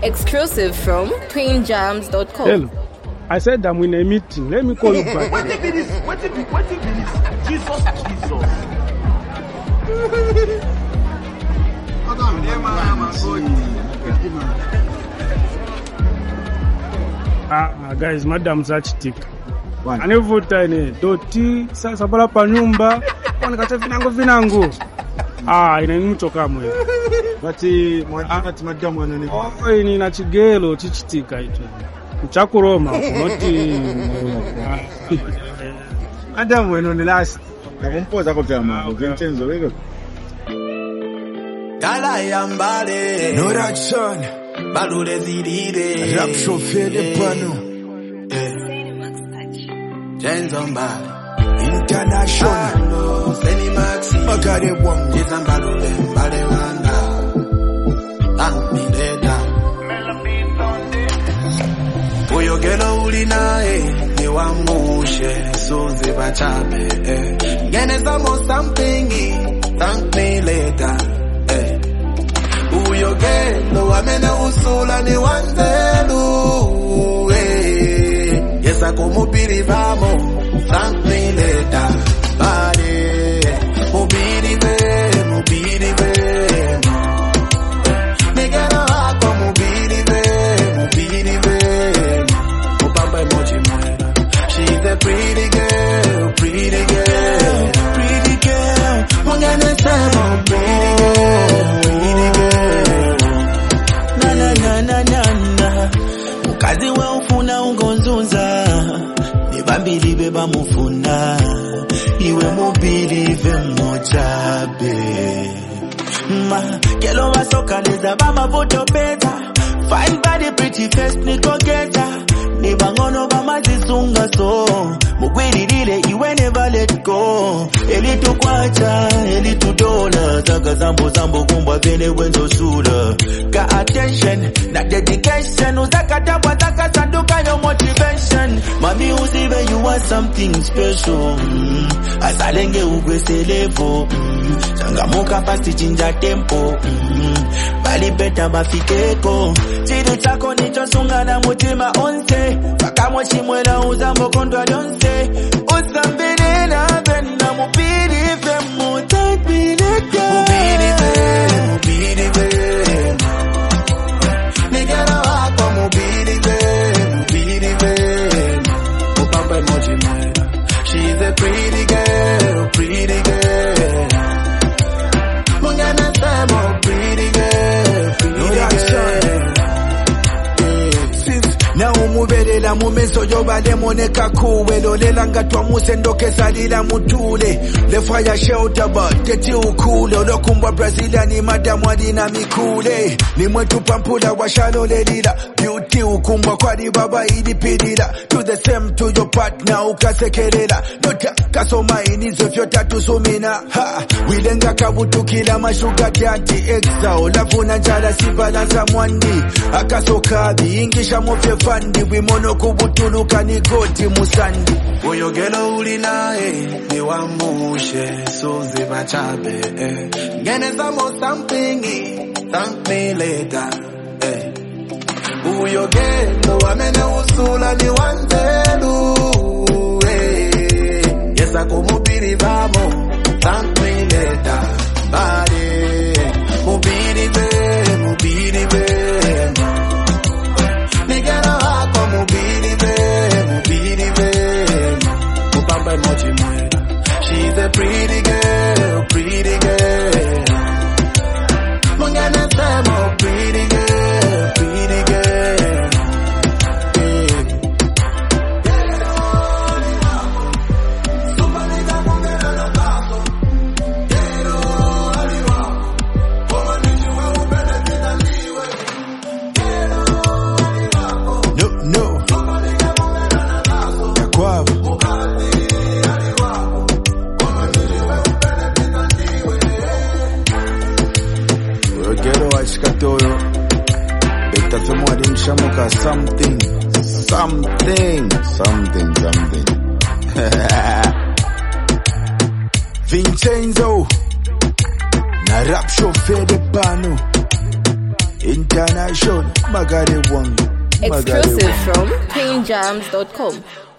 Exclusive from queenjams.com. Hello. I said I'm in a meeting. Let me call you back. What if it is? Jesus. Guys, madam zachitika. Anevuta ine doti sasa pala pa nyumba wanakata vinango. Ine mtoka mwe. Bati madam wanani. Ini na chigelo chichitika ito. Chakuroma noti madam weno ni last. Nakumpoza kwa vyama. Ukintenzo wewe. Kala yambale. No reaction. Balule zidide. Rap chauffeur de pano. Jenzomba. International. Seni Maxi. Magare Wong. Jizambalule. Mbale wanda. Amileta. Uyogelo ulinae. Niwamushe. Suzi bachabe. Gene samo something. Thank me later. Uyogelo wamene usula ni wanzelu. Yesa kumupiri vamo. Thank me later. Bade. Mubiri ve. Nigero hako mubiri ve. Mubamba emoji mwera. She's a pretty girl. Mungene semo pretty girl. Na. Mukazi we ufuna ungonzunza. Nibambili beba mufuna. Iwe mubili mojabe. Kelo wasoka leza bama voto beta. Fine body pretty face niko geta. Nibangono bama zisunga so. Mugwiri dile iwe never let go. Elitu kwacha, elitu dola. Zaga zambo kumbwa vene wenzo sula. Ka attention, na dedication. Uzaka tabwa zaka sanduka your motivation. Mami uzibe you want something special. Asalenge ugwese levo. Changamuka fast chinja tempo. Bali beta mafikeko. Chidu chako nicho sunga na mutima onse. Pakamo chimwela uzambo kondwa donse. Usambele na bena mubiri fe mutakbileka. Mubiri fe. Nigero hako mubiri fe. Mubamba emoji mwera. She's a pretty girl. Mungana semo pretty girl. Na umubelela mumeso yobale moneka kuwe lolela ngatwa musendoke salila mutule le fire shelter but teti ukule olokumbwa Brazilian madam walina mikule ni mwetu pampula washalo lelila beauty ukumbwa kwali baba ilipilila to the same to your partner ukasekelela nota kasoma inizo fyota tusumina ha wilenga kabutukila mashuga kyanti exa olafuna njala sibalanza mwandi akasoka biingisha mofye fandi wimono kubutuluka ni goti musandi. Uyogelo ulinae niwamushe suzi bachabe. Gene samo something. Thank me later. Uyogelo wamene usula ni wanzelu. Yesa kumubiri vamo. Thank me later. Bade. Mubiri ve. Nigero hako mubiri ve. Mubamba emoji mwera. She's a pretty girl. Mungana semo pretty girl. Something. Vincenzo na rap chauffeur de pano. International, magare wangu. Exclusive from PainJams.com.